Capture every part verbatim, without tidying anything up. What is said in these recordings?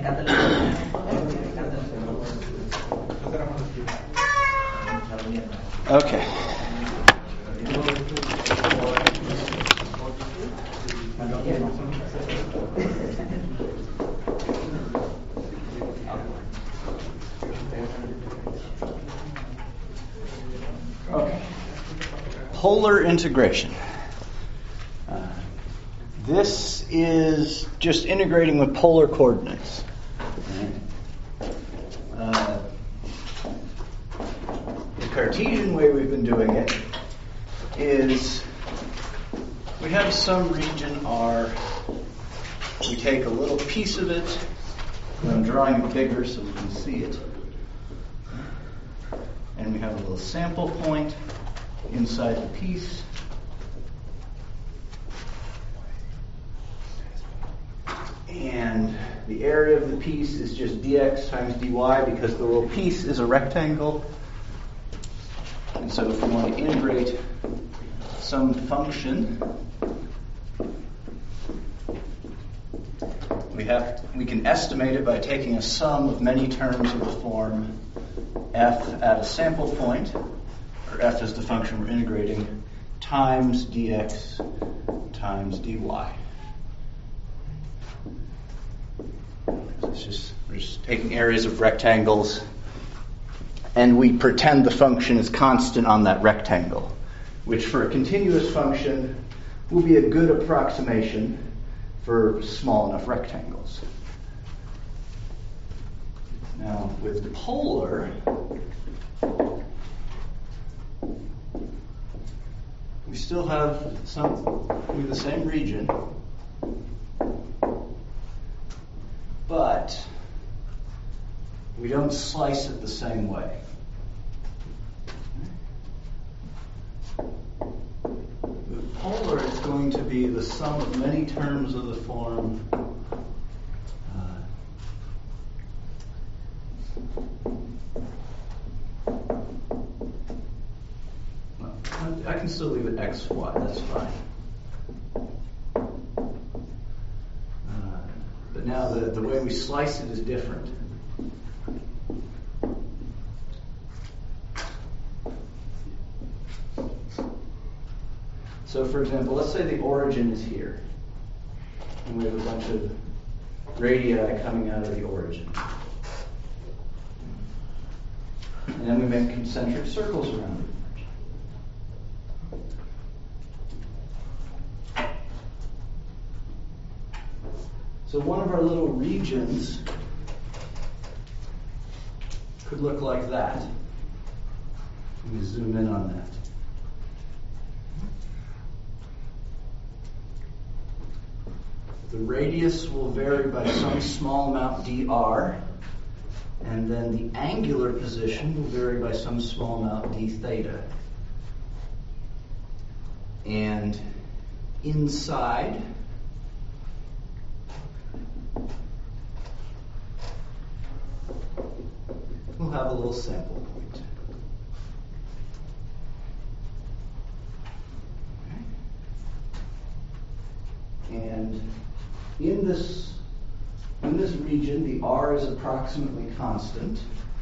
Okay. Okay. Polar integration. Uh, this is just integrating with polar coordinates. Uh, the Cartesian way we've been doing it is we have some region R. We take a little piece of it, and I'm drawing it bigger so we can see it. And we have a little sample point inside the piece. And the area of the piece is just dx times dy because the little piece is a rectangle. And so if we want to integrate some function, we have to, we can estimate it by taking a sum of many terms of the form f at a sample point, or f is the function we're integrating, times dx times dy. So it's just, we're just taking areas of rectangles, and we pretend the function is constant on that rectangle, which for a continuous function will be a good approximation for small enough rectangles. Now, with polar, we still have some with the same region, but we don't slice it the same way. With polar, it's going to be the sum of many terms of the form I can still leave it x, y, that's fine. Uh, but now the, the way we slice it is different. So for example, let's say the origin is here. And we have a bunch of radii coming out of the origin. And then we make concentric circles around it. So one of our little regions could look like that. Let me zoom in on that. The radius will vary by some small amount dr, and then the angular position will vary by some small amount d theta. And inside, we'll have a little sample point. Okay. And in this in this region, the r is approximately constant.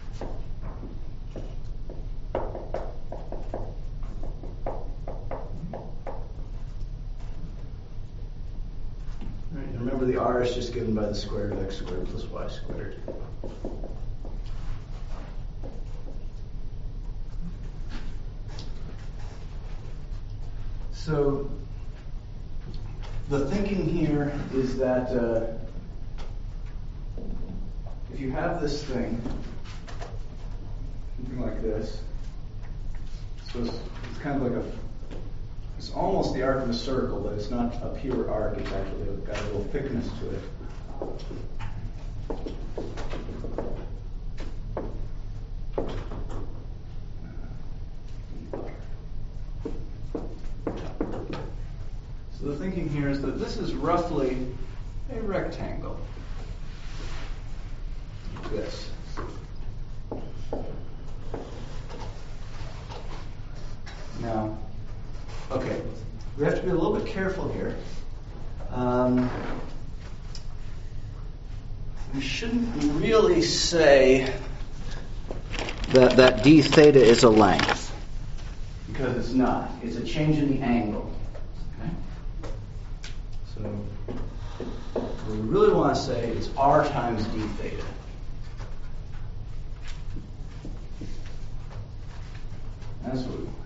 Right, and remember, the r is just given by the square root of x squared plus y squared. So the thinking here is that uh, if you have this thing, something like this, so it's, it's kind of like a, it's almost the arc of a circle, but it's not a pure arc, it's actually got a little thickness to it. So the thinking here is that this is roughly a rectangle. Like this. Now, okay, we have to be a little bit careful here. Um, we shouldn't really say that, that d theta is a length, because it's not. It's a change in the angle. Okay? So what we really want to say is r times d theta. That's what we want.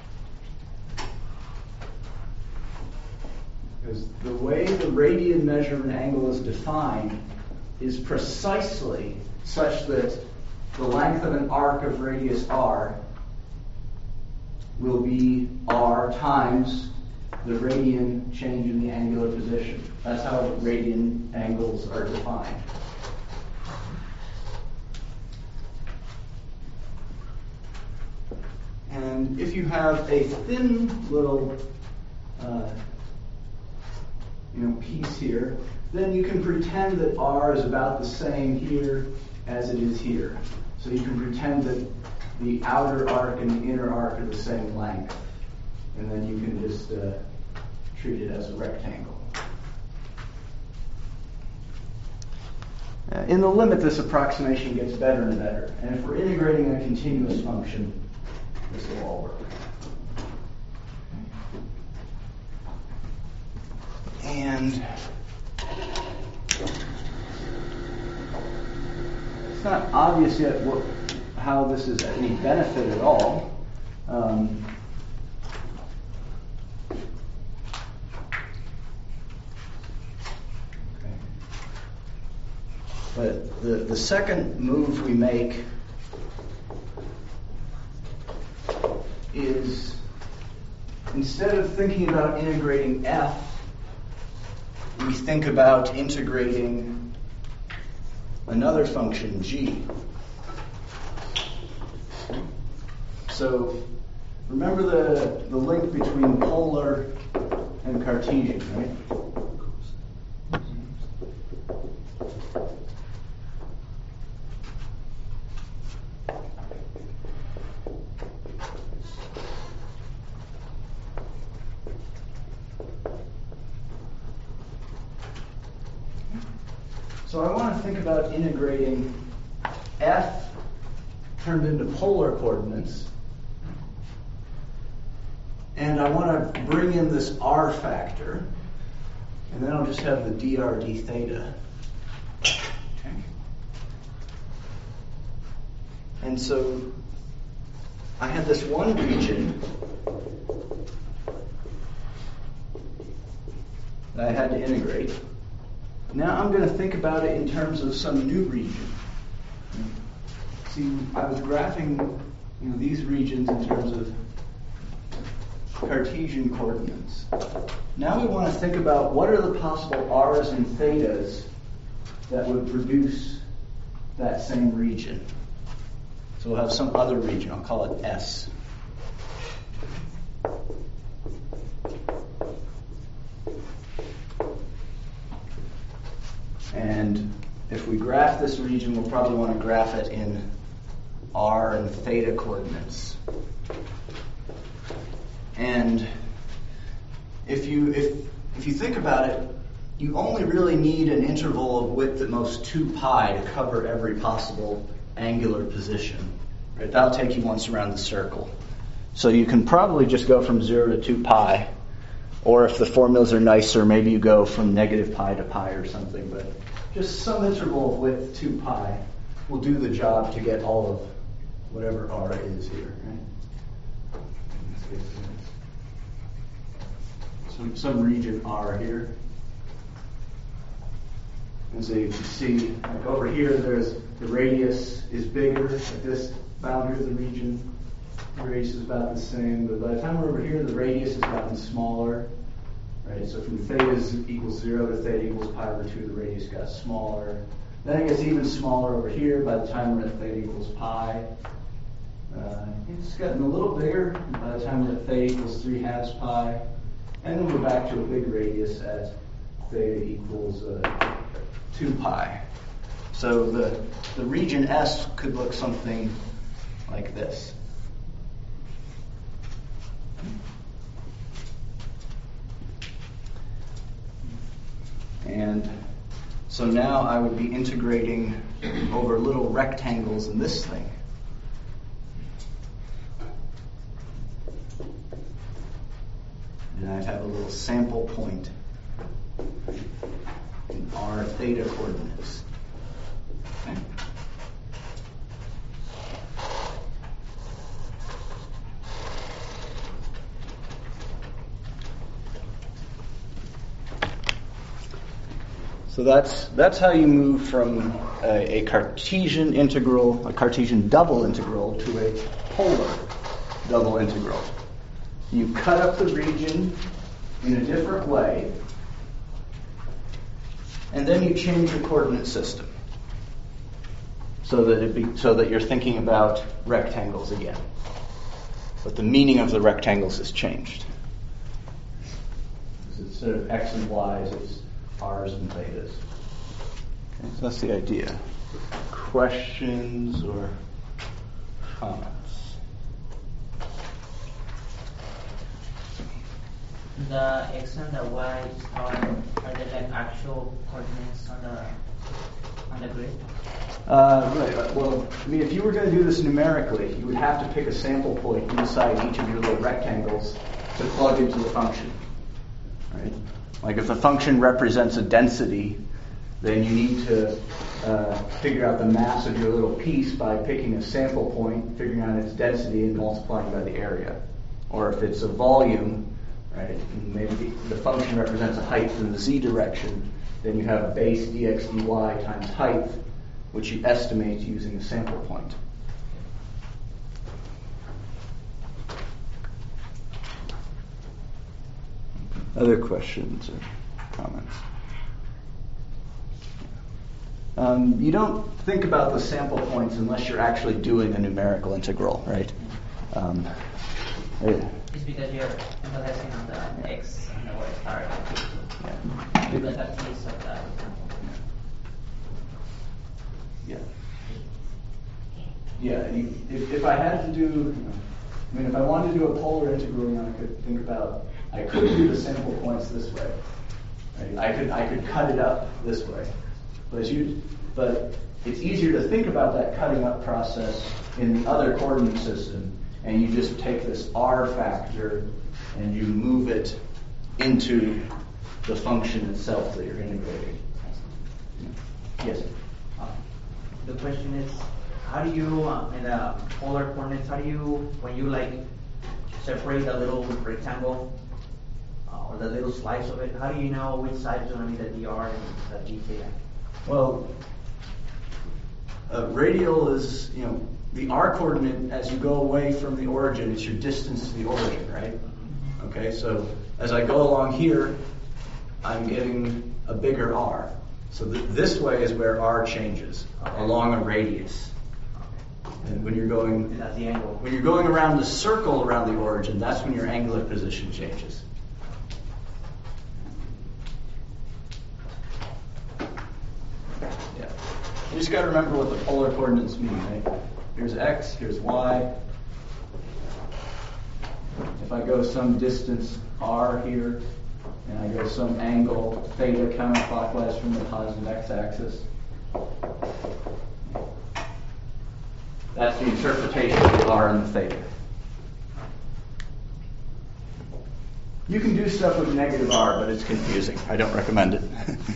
Because the way the radian measure of an angle is defined is precisely such that the length of an arc of radius r will be r times the radian change in the angular position. That's how radian angles are defined. And if you have a thin little uh, you know, piece here, then you can pretend that r is about the same here as it is here. So you can pretend that the outer arc and the inner arc are the same length. And then you can just uh, treat it as a rectangle. Uh, in the limit, this approximation gets better and better. And if we're integrating a continuous function, this will all work. And it's not obvious yet what, how this is any benefit at all. Um, okay. But the, the second move we make is, instead of thinking about integrating f, we think about integrating another function, g. So remember the, the link between polar and Cartesian, right? So I want to think about integrating f turned into polar coordinates, and I want to bring in this r factor, and then I'll just have the dr d theta. Okay. And so I had this one region that I had to integrate. Now I'm going to think about it in terms of some new region. See, I was graphing, you know, these regions in terms of Cartesian coordinates. Now we want to think about what are the possible r's and thetas that would produce that same region. So we'll have some other region. I'll call it S. And if we graph this region, we'll probably want to graph it in r and theta coordinates. And if you if if you think about it, you only really need an interval of width at most two pi to cover every possible angular position. Right? That'll take you once around the circle. So you can probably just go from zero to two pi, or if the formulas are nicer, maybe you go from negative pi to pi or something. But just some interval of width two pi will do the job to get all of whatever r is here. Right? Some some region r here. And so you can see, like over here, there's the radius is bigger at this boundary of the region. The radius is about the same, but by the time we're over here, the radius has gotten smaller. Right? So from theta is equals zero to theta equals pi over two, the radius got smaller. Then it gets even smaller over here. By the time we're at theta equals pi, uh, it's gotten a little bigger. By the time we're at theta equals three halves pi, and then we're back to a big radius at theta equals uh, two pi. So the the region S could look something like this. And So now I would be integrating over little rectangles in this thing. And I'd have a little sample point in r theta coordinates. Okay. So that's that's how you move from a, a Cartesian integral, a Cartesian double integral, to a polar double integral. You cut up the region in a different way, and then you change the coordinate system so that it be so that you're thinking about rectangles again. But the meaning of the rectangles has changed. Instead of x and y's, it's r's and thetas. Okay, so that's the idea. Questions or comments? The x and the y are are they like actual coordinates on the on the grid? Uh, right. Well, I mean, if you were going to do this numerically, you would have to pick a sample point inside each of your little rectangles to plug into the function. Right? Like if the function represents a density, then you need to uh, figure out the mass of your little piece by picking a sample point, figuring out its density, and multiplying by the area. Or if it's a volume, right, and maybe the, the function represents a height in the z direction, then you have base dx dy times height, which you estimate using a sample point. Other questions or comments? Um, you don't think about the sample points unless you're actually doing a numerical integral, right? Um, it, It's because you're emphasizing on the x and the y star. yeah. You like a piece of that. Yeah. Yeah. You, if, if I had to do, I mean, if I wanted to do a polar integral, you know, I could think about. I could do the sample points this way. Right? I could I could cut it up this way, but as you, but it's easier to think about that cutting up process in the other coordinate system, and you just take this r factor and you move it into the function itself that you're integrating. Yes. Uh, the question is, how do you uh, in the polar coordinates? How do you when you like separate the little rectangle? Or the little slice of it, how do you know which side is going to be the dr and the d theta? Well, uh, radial is, you know, the r coordinate as you go away from the origin, it's your distance to the origin, right? Mm-hmm. Okay, so as I go along here, I'm getting a bigger r. So th- this way is where r changes, okay, along a radius. Okay. And when you're going, and that's the angle. When you're going around the circle around the origin, that's when your angular position changes. You just got to remember what the polar coordinates mean, right? Here's x, here's y. If I go some distance r here, and I go some angle theta counterclockwise from the positive x-axis, that's the interpretation of the r and the theta. You can do stuff with negative r, but it's confusing. I don't recommend it.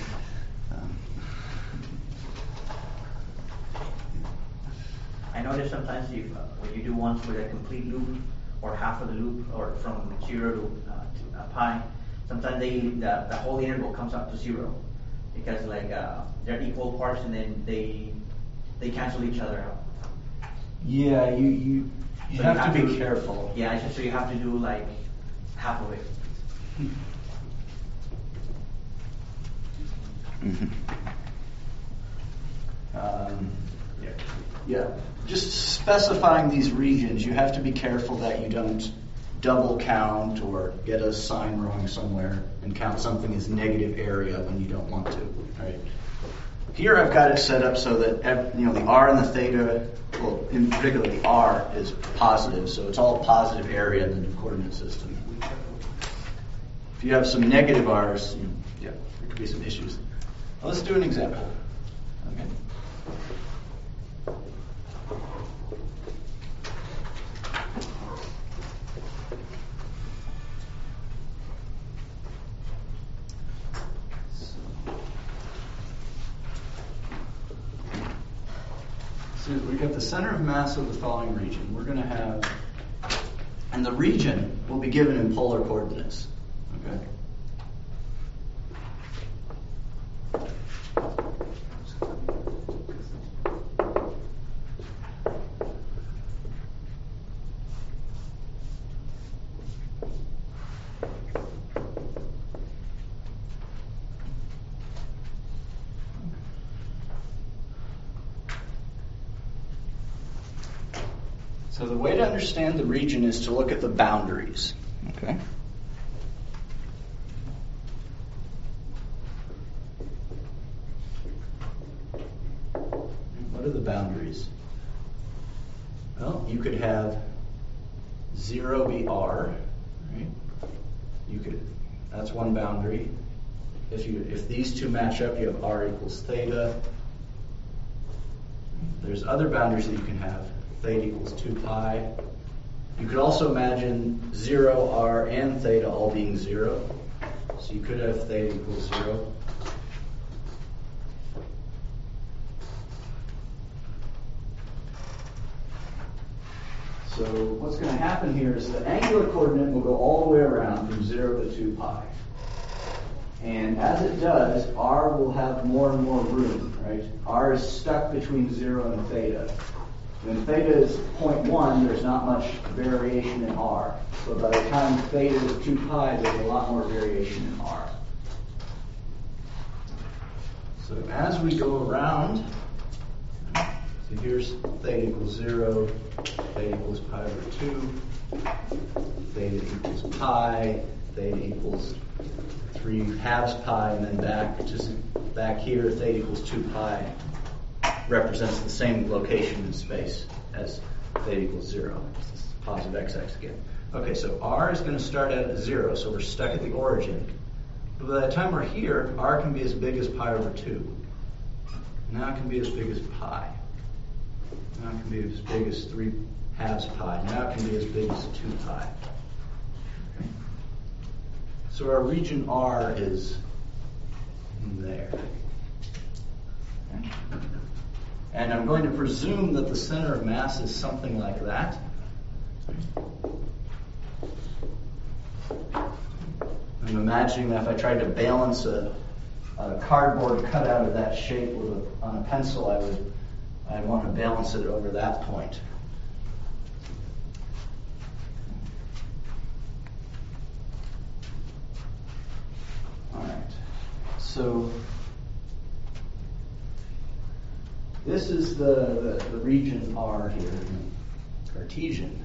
I notice sometimes if, uh, when you do ones with a complete loop or half of the loop or from zero to, uh, to uh, pi, sometimes they the, the whole integral comes up to zero because like uh, they're equal parts and then they they cancel each other out. Yeah, you you, you, so have, you have to be to, careful. Yeah, so you have to do like half of it. Mm-hmm. Um, yeah. Yeah. Just specifying these regions, you have to be careful that you don't double count or get a sign wrong somewhere and count something as negative area when you don't want to. Right? Here I've got it set up so that you know the r and the theta, well, in particular the r is positive, so it's all positive area in the new coordinate system. If you have some negative r's, you know, yeah, there could be some issues. Let's do an example. Okay. So we've got the center of mass of the following region. We're going to have, and the region will be given in polar coordinates. Okay. So the way to understand the region is to look at the boundaries. Okay. What are the boundaries? Well, you could have zero be R, right? You could, that's one boundary. If you if these two match up, you have R equals theta. There's other boundaries that you can have. Theta equals two pi. You could also imagine zero, R, and theta all being zero. So you could have theta equals zero. So what's going to happen here is the angular coordinate will go all the way around from zero to two pi. And as it does, R will have more and more room, right? R is stuck between zero and theta. When theta is zero point one, there's not much variation in R. So by the time theta is two pi, there's a lot more variation in R. So as we go around, so here's theta equals zero, theta equals pi over two, theta equals pi, theta equals three halves pi, and then back just back here, theta equals two pi. Represents the same location in space as theta equals zero. This is positive x-axis again. Okay, so R is going to start out at zero, so we're stuck at the origin. But by the time we're here, R can be as big as pi over two. Now it can be as big as pi. Now it can be as big as three halves pi. Now it can be as big as two pi. Okay. So our region R is there. Okay. And I'm going to presume that the center of mass is something like that. I'm imagining that if I tried to balance a, a cardboard cutout of that shape with a, on a pencil, I would I'd want to balance it over that point. All right. So this is the, the, the region R here, Cartesian.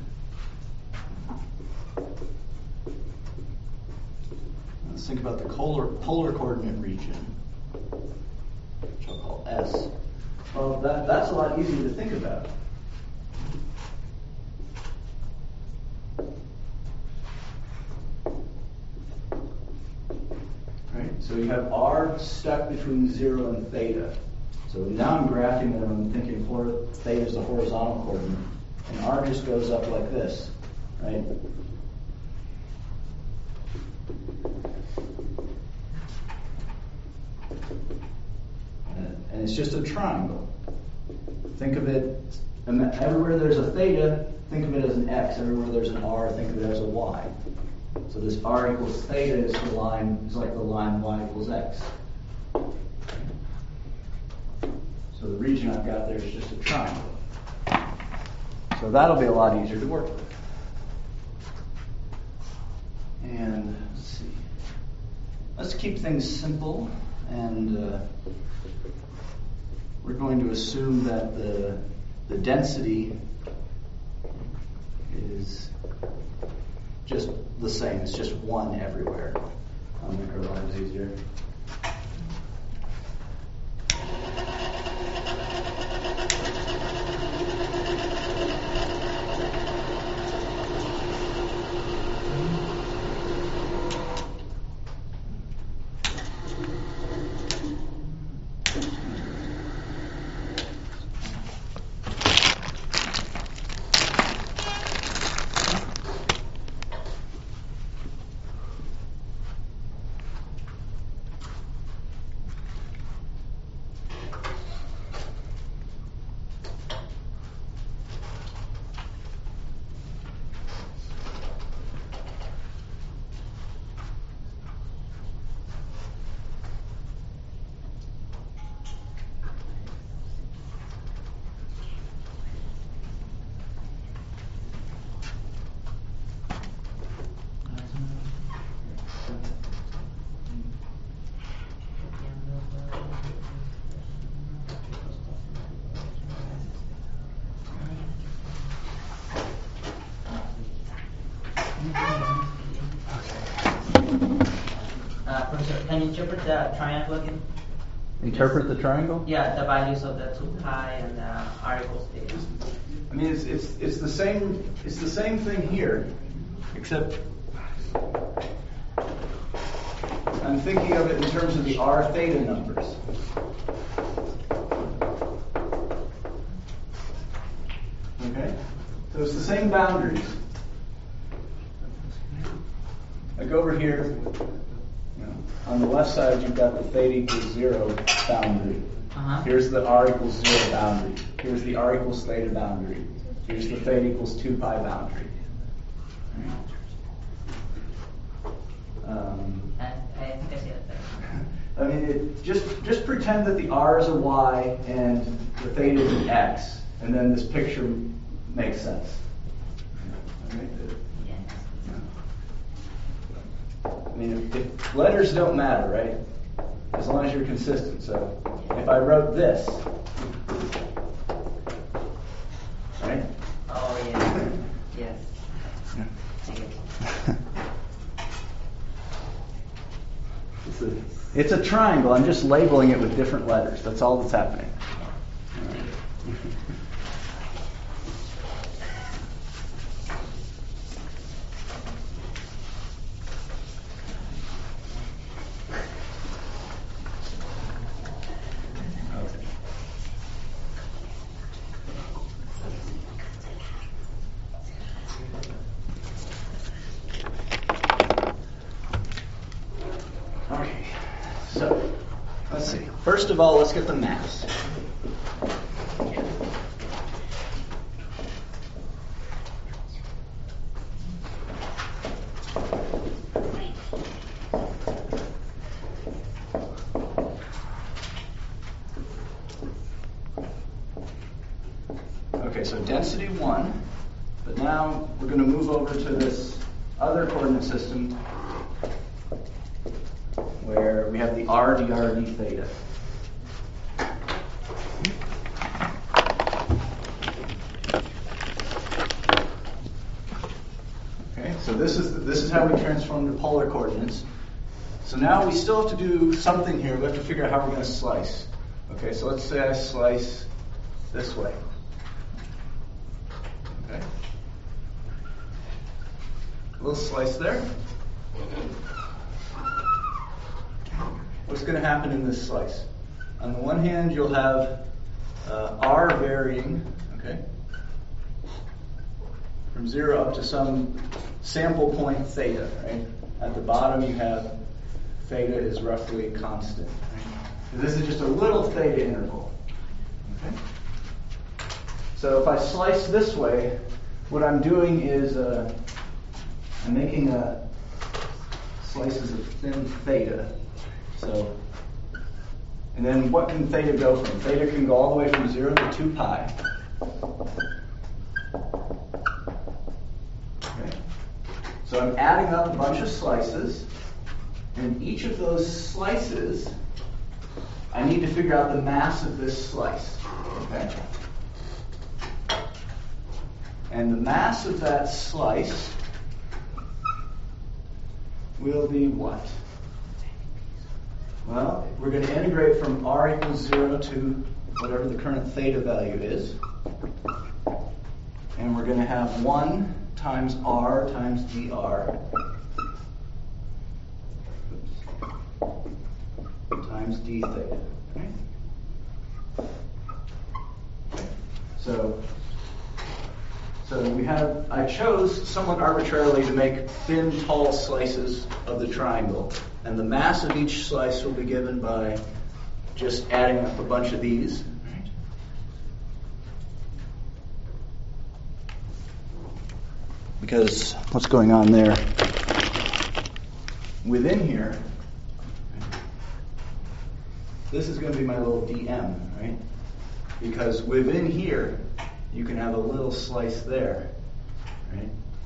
Let's think about the polar, polar coordinate region, which I'll call S. Well, that, that's a lot easier to think about. Right? So you have R stuck between zero and theta. So now I'm graphing them, I'm thinking theta is the horizontal coordinate, and R just goes up like this, right? And it's just a triangle. Think of it, everywhere there's a theta, think of it as an X. Everywhere there's an R, think of it as a Y. So this R equals theta is the line, is like the line Y equals X. So the region I've got there is just a triangle. So that'll be a lot easier to work with. And let's see. Let's keep things simple, and uh, we're going to assume that the the density is just the same. It's just one everywhere. I'll make our lives easier. can you interpret the triangle again? Interpret the triangle? Yeah, the values of the two pi and the r equals theta. I mean, it's, it's, it's the same, it's the same thing here, except I'm thinking of it in terms of the r theta numbers. Okay? So it's the same boundaries. Like over here, you know, on the left side you've got the theta equals zero boundary. Uh-huh. Here's the r equals zero boundary. Here's the r equals theta boundary. Here's the theta equals two pi boundary. Um, I, I think I see that there. I mean, it, just just pretend that the r is a y and the theta is an x, and then this picture makes sense. Okay? I mean, if, if letters don't matter, right? As long as you're consistent. So if I wrote this, right? Oh, yeah. Yes. I get it. It's a, it's a triangle. I'm just labeling it with different letters. That's all that's happening. All right. Okay, so let's see. First of all, let's get the mass. Okay, so density one, but now we're going to move over to this other coordinate system where we have the r dr d theta. Okay, so this is this is how we transform the polar coordinates. So now we still have to do something here. We have to figure out how we're going to slice. Okay, so let's say I slice this way. Okay, a little slice there. What's going to happen in this slice? On the one hand, you'll have uh, r varying, okay, from zero up to some sample point theta, right? At the bottom, you have theta is roughly constant. Right? So this is just a little theta interval. Okay. So if I slice this way, what I'm doing is uh, I'm making a slices of thin theta. So, and then what can theta go from? Theta can go all the way from zero to two pi. Okay. So I'm adding up a bunch of slices, and each of those slices, I need to figure out the mass of this slice. Okay. And the mass of that slice will be what? Well, we're going to integrate from r equals zero to whatever the current theta value is. And we're going to have one times r times dr times d theta. Okay? So, so we have, I chose somewhat arbitrarily to make thin, tall slices of the triangle. And the mass of each slice will be given by just adding up a bunch of these. Right? Because what's going on there? Within here, this is going to be my little dm, right? Because within here, you can have a little slice there, right?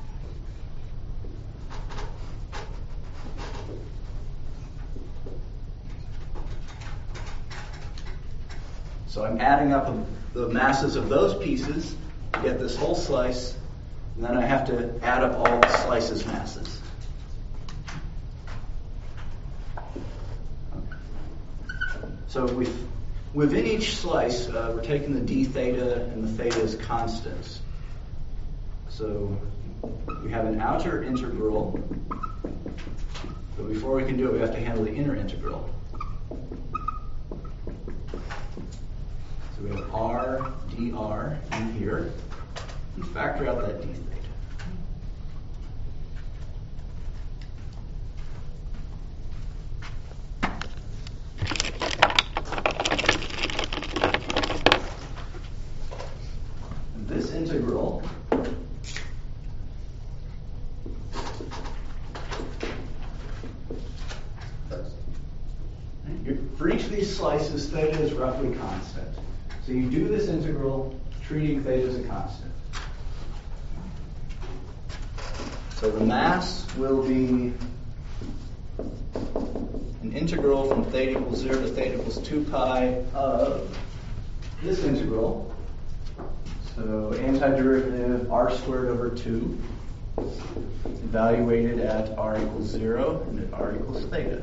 So I'm adding up the masses of those pieces to get this whole slice, and then I have to add up all the slices' masses. So we, within each slice, uh, we're taking the d theta and the theta as constants. So we have an outer integral, but before we can do it, we have to handle the inner integral. So we have r dr in here, and factor out that d theta. This integral for each of these slices, theta is roughly constant. So you do this integral treating theta as a constant. So the mass will be an integral from theta equals zero to theta equals two pi of this integral. So antiderivative r squared over two, evaluated at r equals zero and at r equals theta.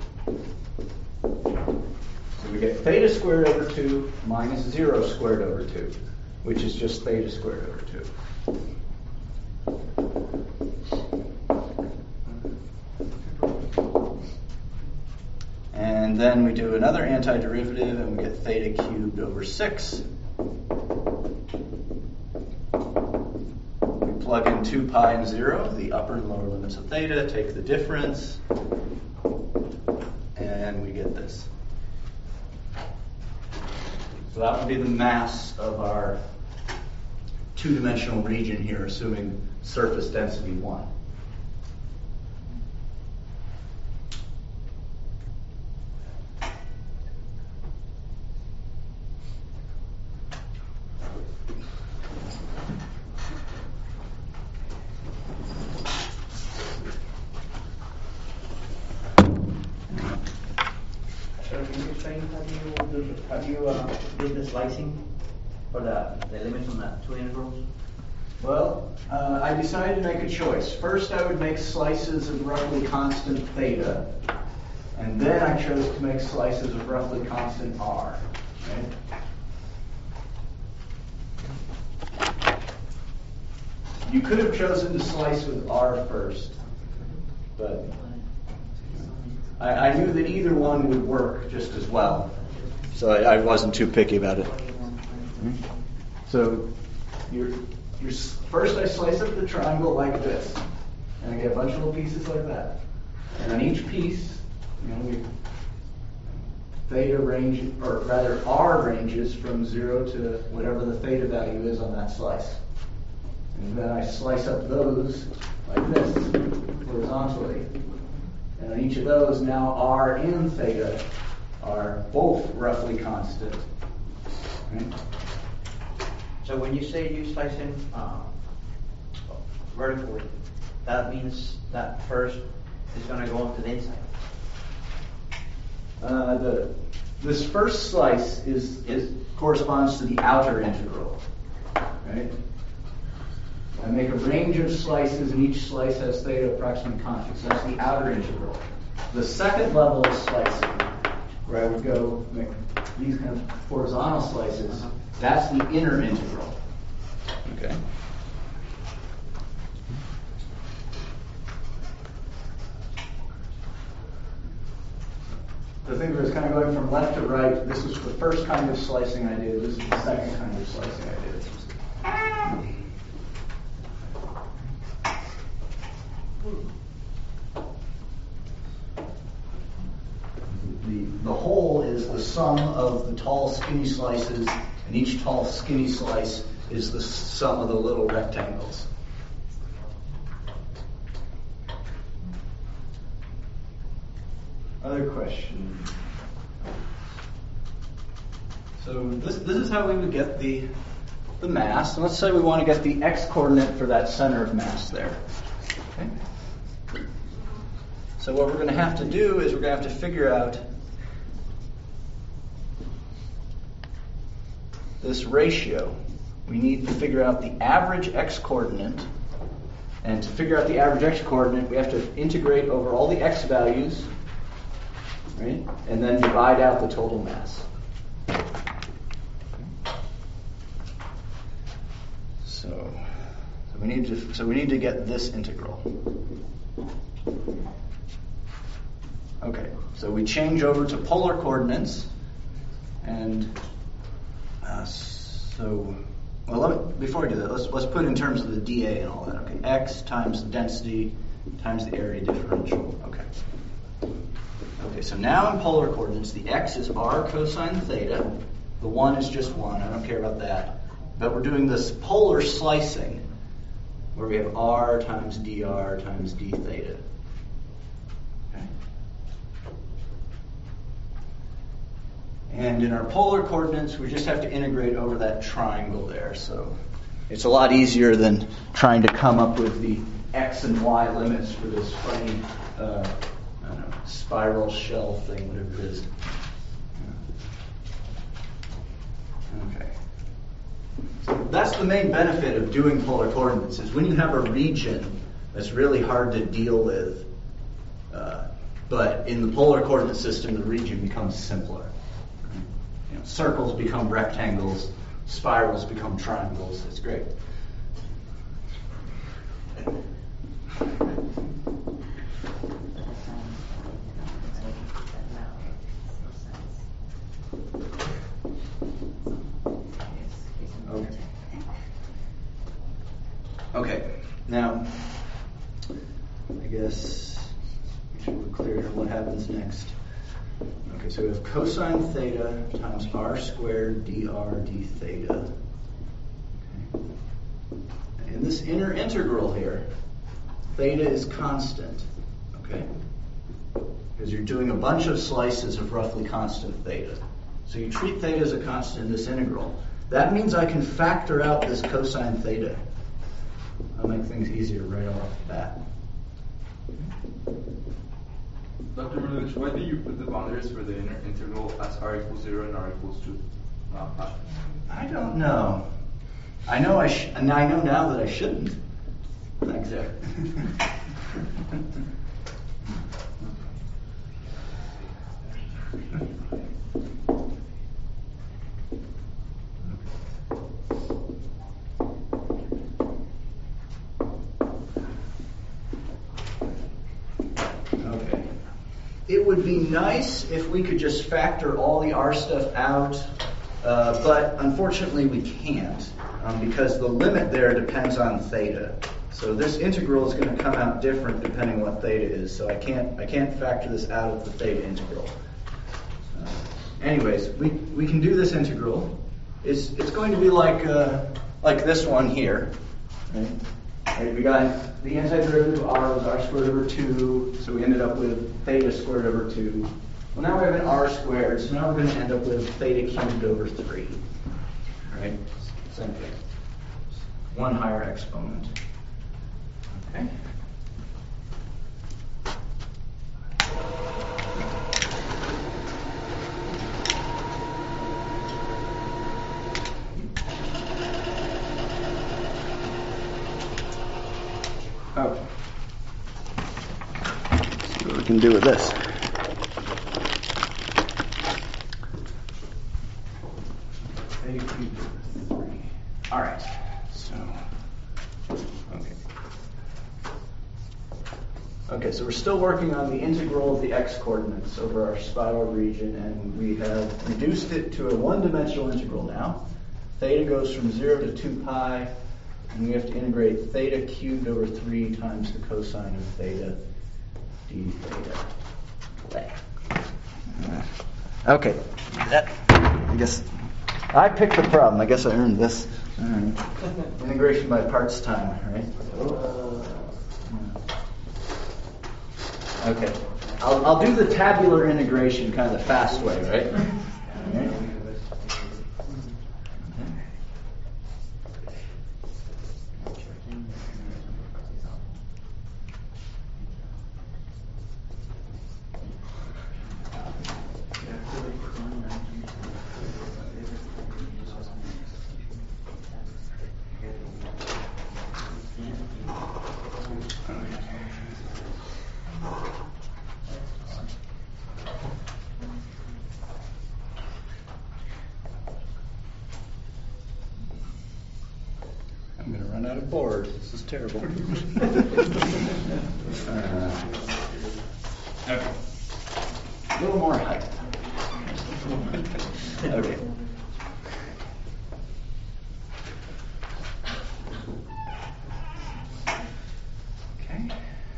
So we get theta squared over two minus zero squared over two, which is just theta squared over two. And then we do another antiderivative and we get theta cubed over six. Plug in two pi and zero, the upper and lower limits of theta, take the difference, and we get this. So that would be the mass of our two-dimensional region here, assuming surface density one. How do you uh, do the slicing for the, the limits on the two integrals? Well, uh, I decided to make a choice. First, I would make slices of roughly constant theta, and then I chose to make slices of roughly constant r. Right? You could have chosen to slice with r first, but I, I knew that either one would work just as well. So I, I wasn't too picky about it. So you're, you're, first I slice up the triangle like this, and I get a bunch of little pieces like that. And on each piece, you know, we, theta range, or rather r ranges from zero to whatever the theta value is on that slice. And then I slice up those like this, horizontally. And on each of those, now r and theta are both roughly constant. Right? So when you say you slice in uh, vertically, that means that first is going to go into the inside. Uh, the this first slice is, is corresponds to the outer integral. Right? I make a range of slices, and each slice has theta approximately constant. So that's the outer integral. The second level of slicing, where I would go make these kind of horizontal slices, that's the inner integral. Okay. The thing was kind of going from left to right. This was the first kind of slicing I did. This is the second kind of slicing I did. The, the whole is the sum of the tall, skinny slices, and each tall, skinny slice is the sum of the little rectangles. Other question? So this this is how we would get the the mass. And let's say we want to get the x-coordinate for that center of mass there. Okay. So what we're going to have to do is we're going to have to figure out this ratio. We need to figure out the average x-coordinate. And to figure out the average x-coordinate, we have to integrate over all the x values right? And then divide out the total mass. So, so we need to so we need to get this integral. Okay, so we change over to polar coordinates, and uh, so well. Let me, before we do that, let's let's put in terms of the dA and all that. Okay, x times the density times the area differential. Okay. Okay, so now in polar coordinates, the x is r cosine theta. The one is just one. I don't care about that. But we're doing this polar slicing, where we have r times dr times d theta. Okay. And in our polar coordinates, we just have to integrate over that triangle there. So it's a lot easier than trying to come up with the x and y limits for this funny, uh, I don't know, spiral shell thing, whatever it is. Okay. So that's the main benefit of doing polar coordinates, is when you have a region that's really hard to deal with, uh, but in the polar coordinate system, the region becomes simpler. You know, circles become rectangles, spirals become triangles. It's great. Okay. Okay. Now, I guess we should be clear on what happens next. Okay, so we have cosine theta times r squared dr d theta. Okay. In this inner integral here, theta is constant. Okay? Because you're doing a bunch of slices of roughly constant theta. So you treat theta as a constant in this integral. That means I can factor out this cosine theta. That'll make things easier right off the bat. Doctor Milovich, why do you put the boundaries for the inner integral as r equals zero and r equals two? Uh, pi? I don't know. I know I sh- and I know now that I shouldn't. Thanks, Eric. Okay. It would be nice if we could just factor all the R stuff out, uh, but unfortunately we can't, um, because the limit there depends on theta. So this integral is going to come out different depending what theta is. So I can't I can't factor this out of the theta integral. Uh, anyways, we we can do this integral. It's it's going to be like uh, like this one here. Right? Right, we got the antiderivative of r was r squared over two, so we ended up with theta squared over two. Well, now we have an r squared, so now we're going to end up with theta cubed over three. Right? Same thing. One higher exponent. Okay. Okay. See what we can do with this. All right. So, okay. Okay, so we're still working on the integral of the x-coordinates over our spiral region, and we have reduced it to a one-dimensional integral now. Theta goes from zero to two pi, and we have to integrate theta cubed over three times the cosine of theta d theta. Okay, that, I guess I picked the problem. I guess I earned this. All right. Integration by parts time, right? Okay, I'll, I'll do the tabular integration kind of the fast way, right? All right. out of board. This is terrible. uh, Okay. a little more height. Okay. Okay.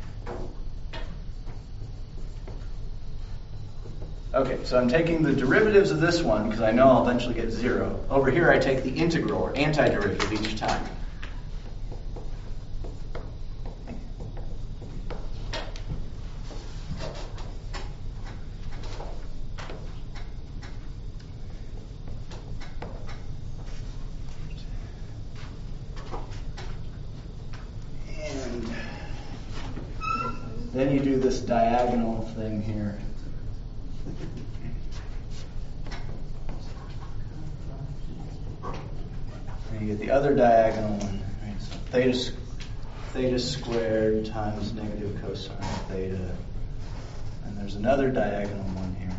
Okay, so I'm taking the derivatives of this one because I know I'll eventually get zero. Over here I take the integral or antiderivative each time. And then you do this diagonal thing here. And you get the other diagonal one, right? So theta, theta squared times negative cosine theta. And there's another diagonal one here.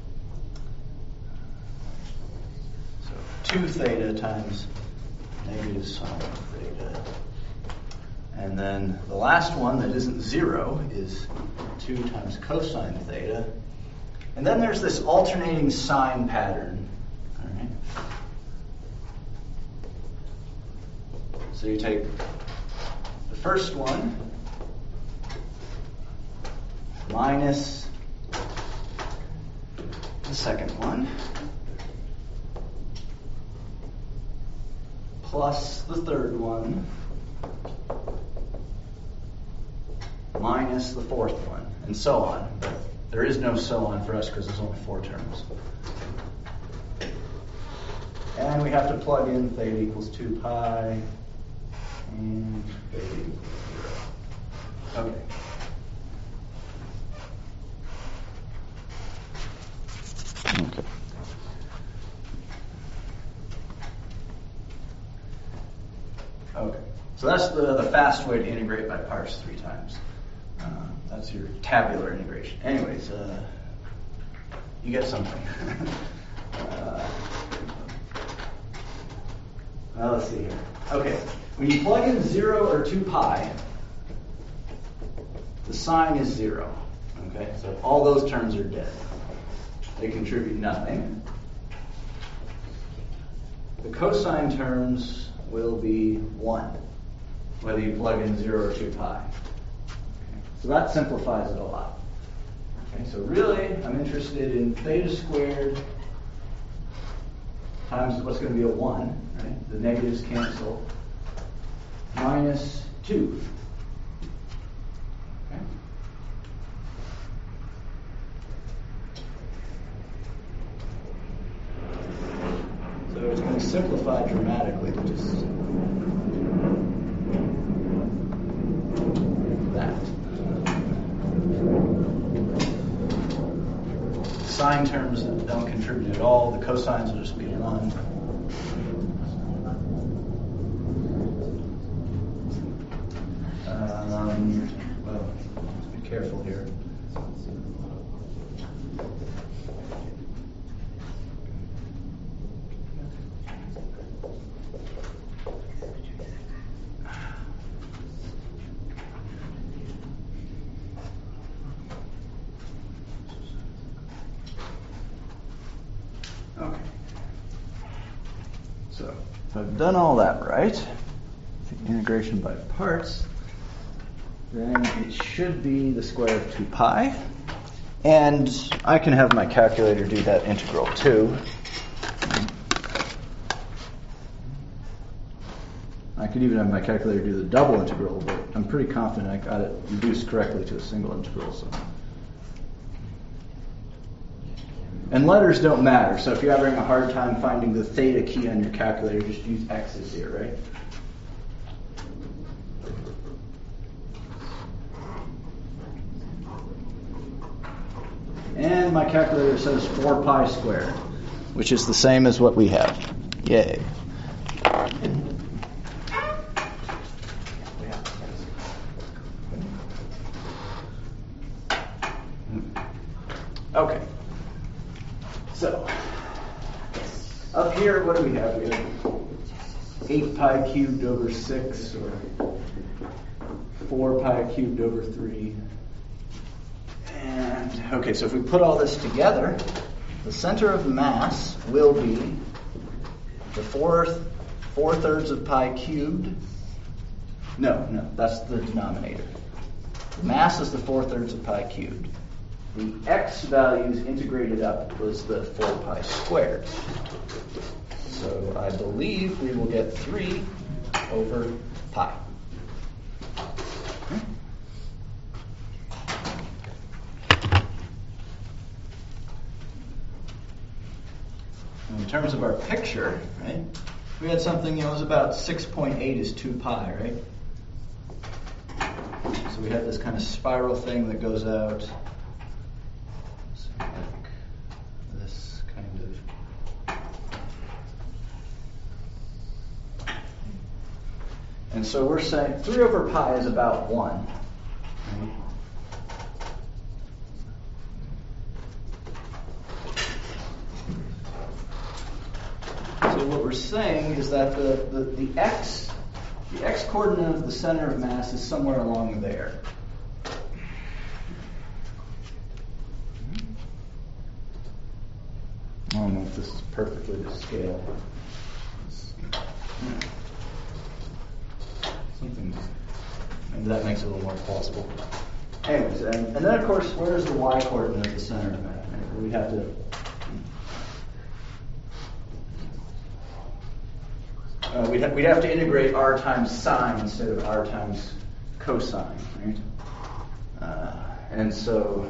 So two theta times negative sine theta. And then the last one that isn't zero is two times cosine theta. And then there's this alternating sign pattern. All right. So you take the first one minus the second one plus the third one minus the fourth one, and so on. But there is no so on for us because there's only four terms. And we have to plug in theta equals two pi and theta equals zero. Okay. Okay. Okay. So that's the, the fast way to integrate by parts three times. Uh, that's your tabular integration. Anyways, uh, you get something. uh, well, let's see here. Okay, when you plug in zero or two pi, the sign is zero. Okay, so all those terms are dead. They contribute nothing. The cosine terms will be one, whether you plug in zero or two pi. So that simplifies it a lot. Okay, so really, I'm interested in theta squared times what's going to be a one, right? The negatives cancel, minus two. Okay? So it's going to simplify dramatically to just that. Sine terms don't contribute at all. The cosines will just be one. Um, well, be careful here. Okay. So, if I've done all that right, the integration by parts, then it should be the square of two pi. And I can have my calculator do that integral too. I could even have my calculator do the double integral, but I'm pretty confident I got it reduced correctly to a single integral. So. And letters don't matter, so if you're having a hard time finding the theta key on your calculator, just use X's here, right? And my calculator says four pi squared, which is the same as what we have. Yay. Okay. So, up here, what do we have? We have eight pi cubed over six or four pi cubed over three. And, okay, so if we put all this together, the center of mass will be the fourth, four thirds of pi cubed. No, no, that's the denominator. The mass is the four thirds of pi cubed. The x values integrated up was the four pi squared. So I believe we will get three over pi. Okay. In terms of our picture, right? We had something, you know, it was about six point eight is two pi, right? So we had this kind of spiral thing that goes out. So like this kind of. And so we're saying three over pi is about one. Right? So what we're saying is that the, the, the x the x coordinate of the center of mass is somewhere along there. I don't know if this is perfectly to scale. Something maybe that makes it a little more plausible. Anyways, and, and then of course, where is the y coordinate of the center of mass? Right? We'd have to. Uh, we'd, ha- we'd have to integrate r times sine instead of r times cosine, right? Uh, and so,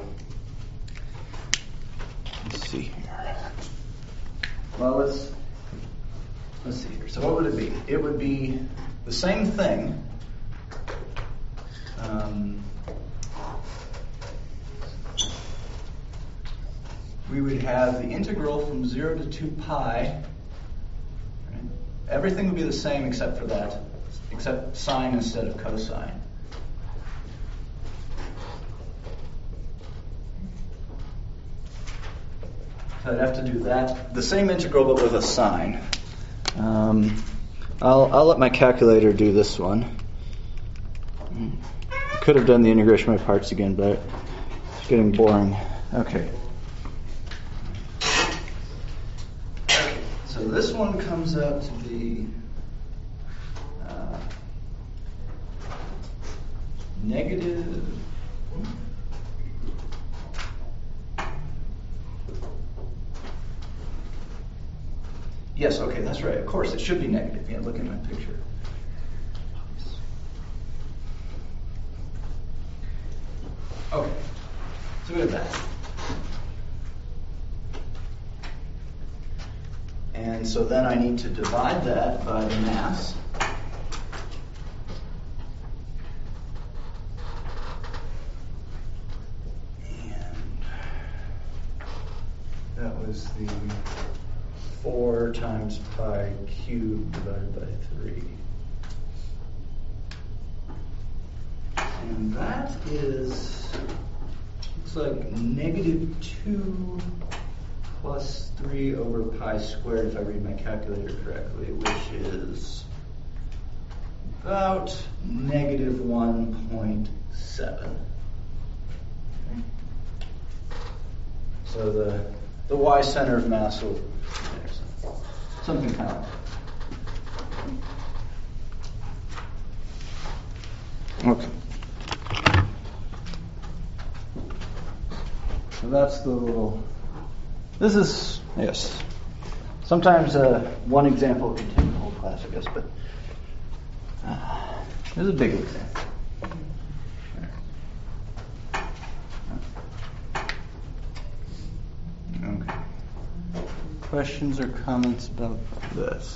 let's see here. Well, let's let's see here. So, what would it be? It would be the same thing. Um, we would have the integral from zero to two pi. Everything would be the same except for that, except sine instead of cosine. So I'd have to do that, the same integral but with a sine. Um, I'll, I'll let my calculator do this one. Could have done the integration by parts again, but it's getting boring. Okay. So this one comes out to be uh, negative. Yes, okay, that's right. Of course, it should be negative. Yeah, look at my picture. Okay, so we have that. And so then I need to divide that by the mass. And that was the four times pi cubed divided by three. And that is, looks like negative two plus three over pi squared, if I read my calculator correctly, which is about negative one point seven. Okay. So the the y center of mass will something kind of okay. So that's the little. This is, yes, sometimes uh, one example can take the whole class, I guess, but uh, this is a big example. Okay. Questions or comments about this?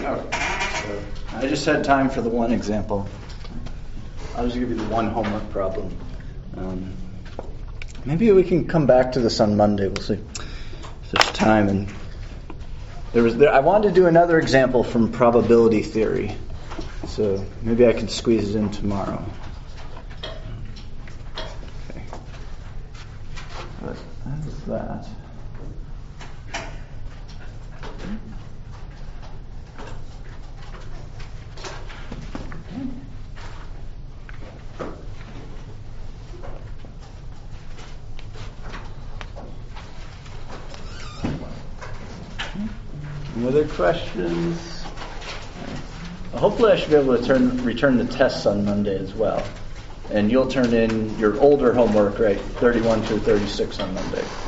So I just had time for the one example. I'll just give you the one homework problem. Um, maybe we can come back to this on Monday. We'll see if there's time. And there was there, I wanted to do another example from probability theory, so maybe I can squeeze it in tomorrow. Okay. But that's that. Any other questions? Well, hopefully I should be able to turn, return the tests on Monday as well. And you'll turn in your older homework, right, thirty-one through thirty-six on Monday.